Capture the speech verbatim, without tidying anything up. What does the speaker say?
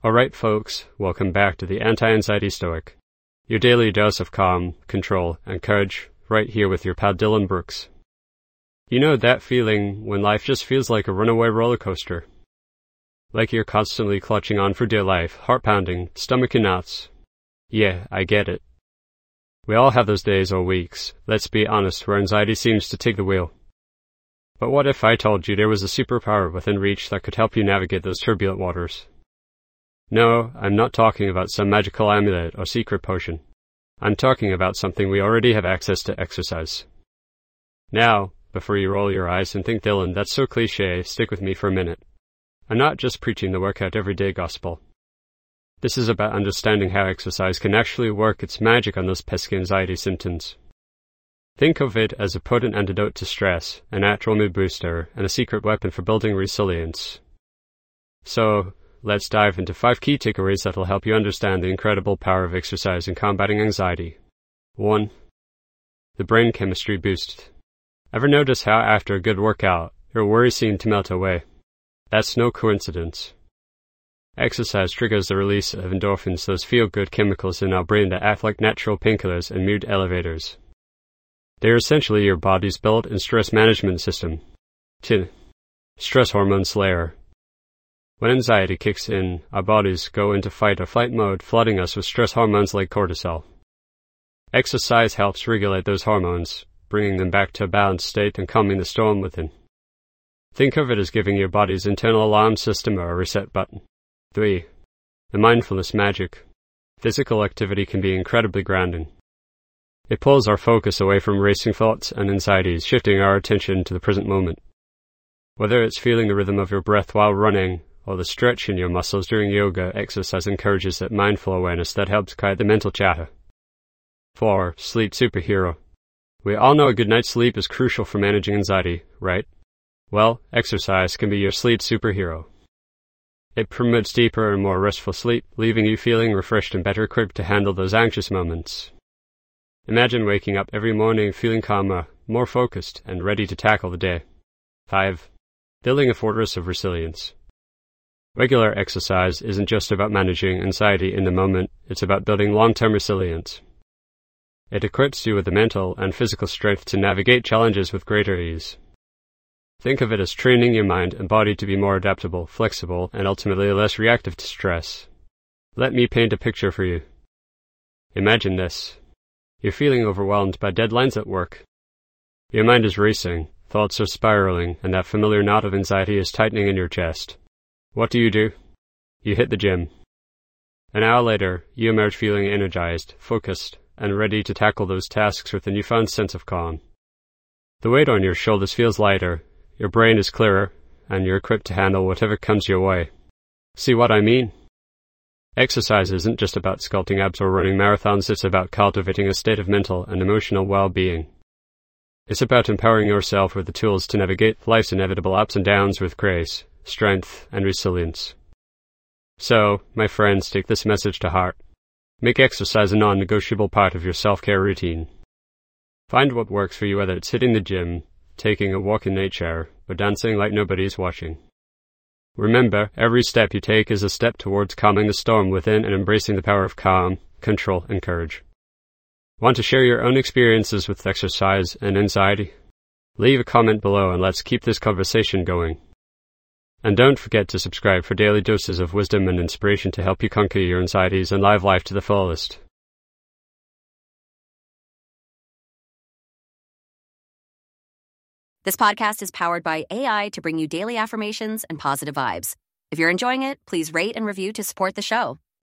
Alright folks, welcome back to the Anti-Anxiety Stoic, your daily dose of calm, control, and courage, right here with your pal Dylan Brooks. You know that feeling when life just feels like a runaway roller coaster? Like you're constantly clutching on for dear life, heart pounding, stomach in knots. Yeah, I get it. We all have those days or weeks, let's be honest, where anxiety seems to take the wheel. But what if I told you there was a superpower within reach that could help you navigate those turbulent waters? No, I'm not talking about some magical amulet or secret potion. I'm talking about something we already have access to: exercise. Now, before you roll your eyes and think, Dylan, that's so cliche, stick with me for a minute. I'm not just preaching the workout everyday gospel. This is about understanding how exercise can actually work its magic on those pesky anxiety symptoms. Think of it as a potent antidote to stress, a natural mood booster, and a secret weapon for building resilience. So, let's dive into five key takeaways that will help you understand the incredible power of exercise in combating anxiety. one. The brain chemistry boost. Ever notice how after a good workout, your worries seem to melt away? That's no coincidence. Exercise triggers the release of endorphins, those feel-good chemicals in our brain that act like natural painkillers and mood elevators. They're essentially your body's built-in stress management system. two. Stress hormone slayer. When anxiety kicks in, our bodies go into fight or flight mode, flooding us with stress hormones like cortisol. Exercise helps regulate those hormones, bringing them back to a balanced state and calming the storm within. Think of it as giving your body's internal alarm system a reset button. three. The mindfulness magic. Physical activity can be incredibly grounding. It pulls our focus away from racing thoughts and anxieties, shifting our attention to the present moment. Whether it's feeling the rhythm of your breath while running, or the stretch in your muscles during yoga, exercise encourages that mindful awareness that helps quiet the mental chatter. four. Sleep superhero. We all know a good night's sleep is crucial for managing anxiety, right? Well, exercise can be your sleep superhero. It promotes deeper and more restful sleep, leaving you feeling refreshed and better equipped to handle those anxious moments. Imagine waking up every morning feeling calmer, more focused, and ready to tackle the day. five. Building a fortress of resilience. Regular exercise isn't just about managing anxiety in the moment, it's about building long-term resilience. It equips you with the mental and physical strength to navigate challenges with greater ease. Think of it as training your mind and body to be more adaptable, flexible, and ultimately less reactive to stress. Let me paint a picture for you. Imagine this. You're feeling overwhelmed by deadlines at work. Your mind is racing, thoughts are spiraling, and that familiar knot of anxiety is tightening in your chest. What do you do? You hit the gym. An hour later, you emerge feeling energized, focused, and ready to tackle those tasks with a newfound sense of calm. The weight on your shoulders feels lighter, your brain is clearer, and you're equipped to handle whatever comes your way. See what I mean? Exercise isn't just about sculpting abs or running marathons, it's about cultivating a state of mental and emotional well-being. It's about empowering yourself with the tools to navigate life's inevitable ups and downs with grace, strength, and resilience. So, my friends, take this message to heart. Make exercise a non-negotiable part of your self-care routine. Find what works for you, whether it's hitting the gym, taking a walk in nature, or dancing like nobody's watching. Remember, every step you take is a step towards calming the storm within and embracing the power of calm, control, and courage. Want to share your own experiences with exercise and anxiety? Leave a comment below and let's keep this conversation going. And don't forget to subscribe for daily doses of wisdom and inspiration to help you conquer your anxieties and live life to the fullest. This podcast is powered by A I to bring you daily affirmations and positive vibes. If you're enjoying it, please rate and review to support the show.